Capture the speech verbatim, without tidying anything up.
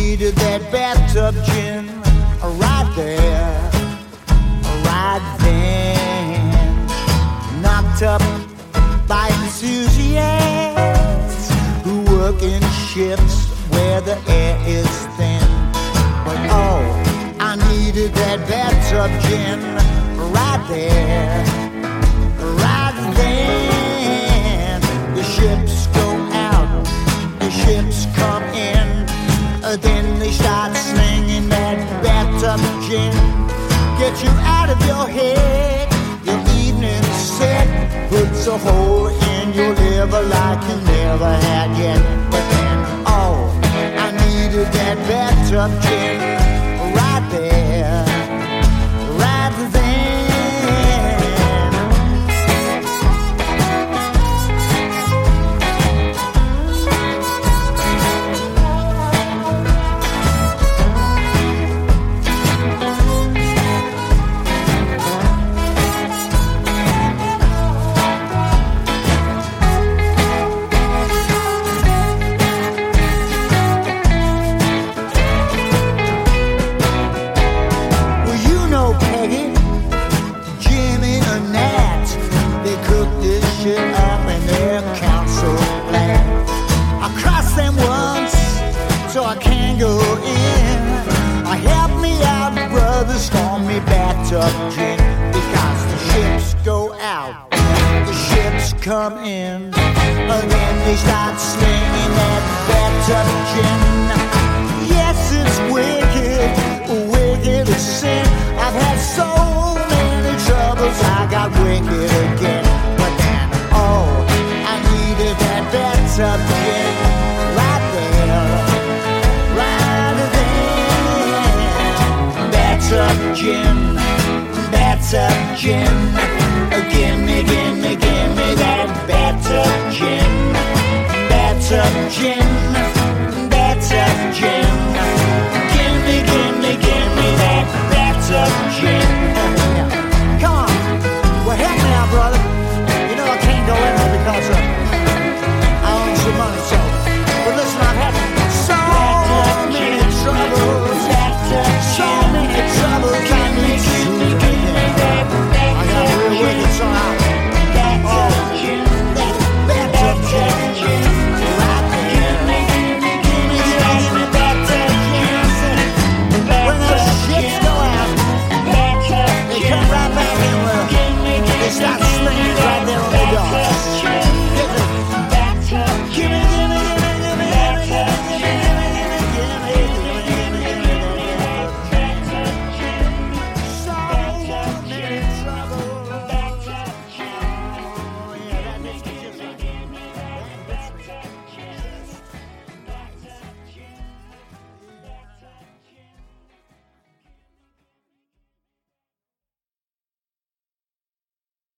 needed that bathtub gin right there, right then. Knocked up by enthusiasts who work in ships where the air is thin. But oh, I needed that bathtub gin right there, right then. The ships go out, the ships come in, uh, then they start slinging that bathtub gin. Get you out of your head, your evening set puts a hole in your liver like you never had yet. But then, oh, I needed that bathtub gin right there, right then. So I can't go in. Uh, help me out, brother, storm me bathtub gin. Because the ships go out, the ships come in, and then they start slinging that bathtub gin. Yes, it's wicked, wicked as sin. I've had so many troubles, I got wicked again. But then, oh, I needed that bathtub gin right there. Bathtub gin, bathtub gin, gimme, gimme, gimme that bathtub gin, bathtub gin, bathtub gin, gimme, gimme, gimme that bathtub gin.